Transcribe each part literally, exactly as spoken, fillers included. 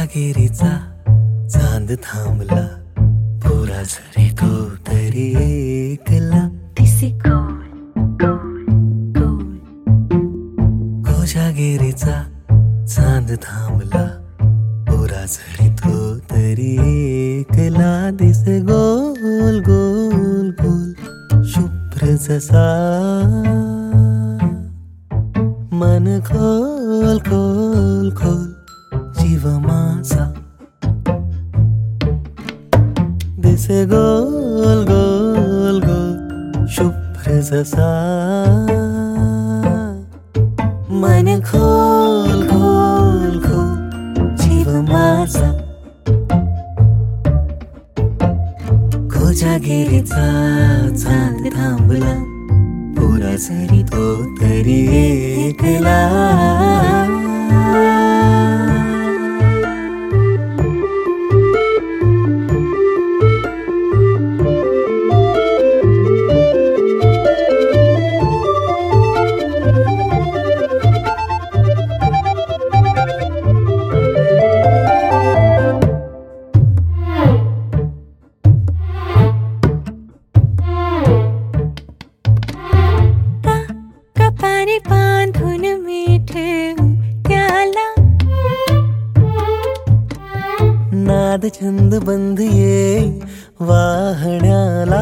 कोजागिरीचा चांद थांबला, पुरा जरी तो तरी एकला दिसे गोल गोल गोल. कोजागिरीचा चांद थांबला, पुरा जरी तो तरी एकला दिसे गोल गोल गोल. शुभ्र जसा मन खोल खोल खोल जीव माझा दिसे गोल गोल गोल. शुभ्र जसा मन खोल खोल खोल जीव माझा. कोजागिरीचा चांद थांबला, पुरा जरी तो तरी एकला. पाणी बांधून मी ठेवू त्याला, नाद छंद बंद ये वाहण्याला.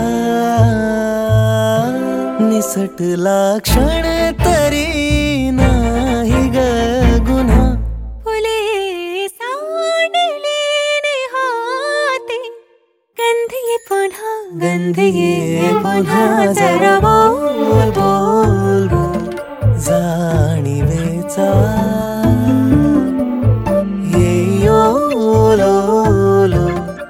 निसटला क्षण तरी नाही ग गुन्हा. फुले सांडले होते, गंध ये पुन्हा गंध ये पुन्हा. जरा बोल बोल बोल जाणीवेचा ये ओलो ओलो.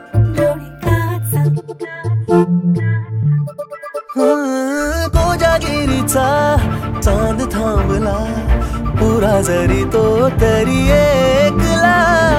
कोजागिरीचा चांद थांबला, पुरा जरी तो तरी एकला.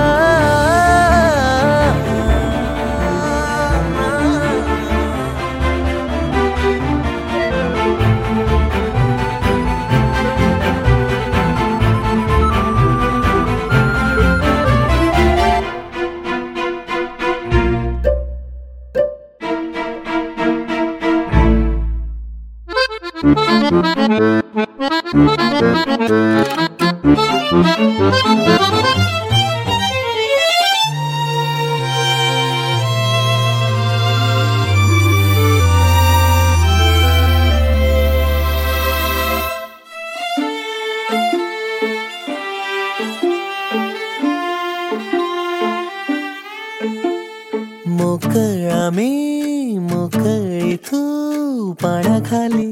मोकळा मी मोकळी तू पाण्याखाली,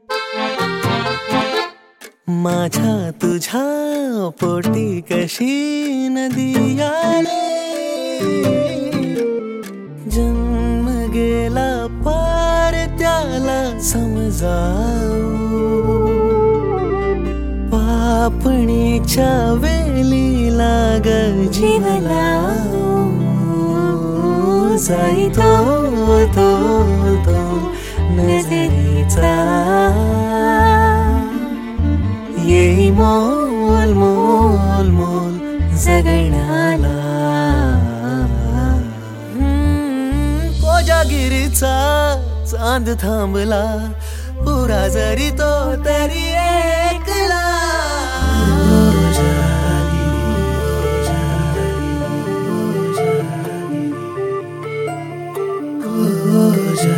माझ्या तुझ्या पोटी कशी नदी आली. जन्म गेला पार त्याला समजावू, पापणीच्या वेलीला ग जीव लावू. जाई तो तो तो नजरेचा येई मोल मोल मोल जगण्याला. कोजागिरीचा चांद थांबला, पुरा जरी तो तरी एकला. कोजागिरी कोजागिरी कोजागिरी.